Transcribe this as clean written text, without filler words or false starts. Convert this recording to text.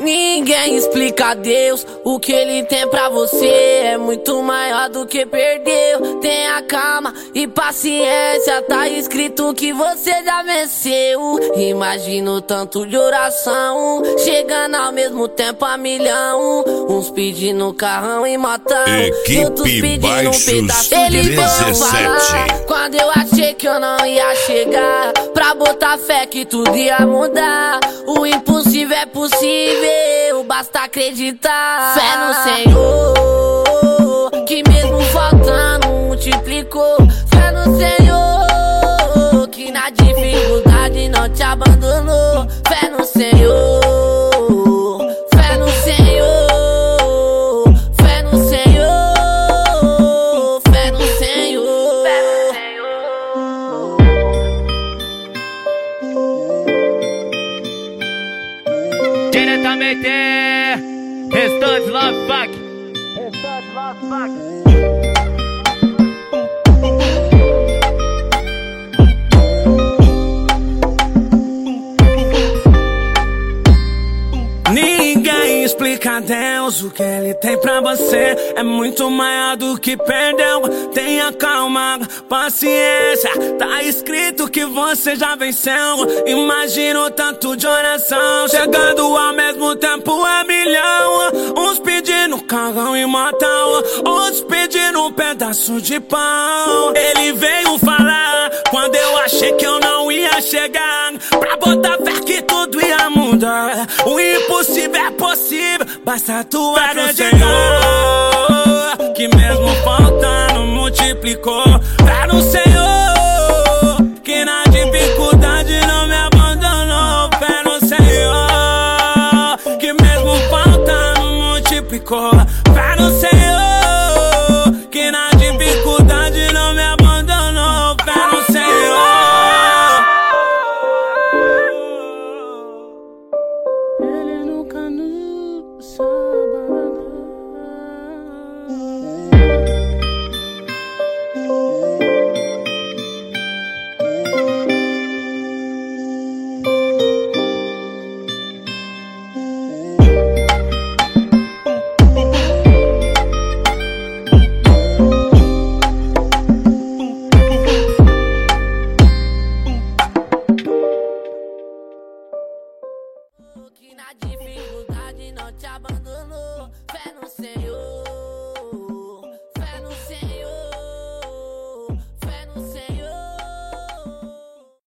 Ninguém explica a Deus o que ele tem pra você. É muito maior do que perdeu. Tenha calma e paciência, tá escrito que você já venceu. Imagina o tanto de oração chegando ao mesmo tempo a milhão. Uns pedindo carrão e motão, outros pedindo um pedaço de pão. Falar quando eu achei que eu não ia chegar, pra botar fé que tudo ia mudar. O impossível é possível, basta acreditar. Fé no Senhor, que mesmo faltando multiplicou. Fé no Senhor, que na dificuldade não te abandonou. Fé no Senhor, fé no Senhor, fé no Senhor, fé no Senhor, fé no Senhor. Diretamente, Restante Love Fuck. Ninguém explica a Deus o que ele tem pra você. É muito maior do que perdeu. Tenha calma, paciência, tá escrito que você já venceu. Imagina o tanto de oração chegando ao mesmo tempo a milhão. Uns pedindo carrão e motão, outros pedindo um pedaço de pão. Ele veio falar quando eu achei que eu não ia chegar, pra botar fé que tudo ia mudar. O impossível é possível, basta tu acreditar. Senhor, que mesmo faltando multiplicou. Fé no Senhor,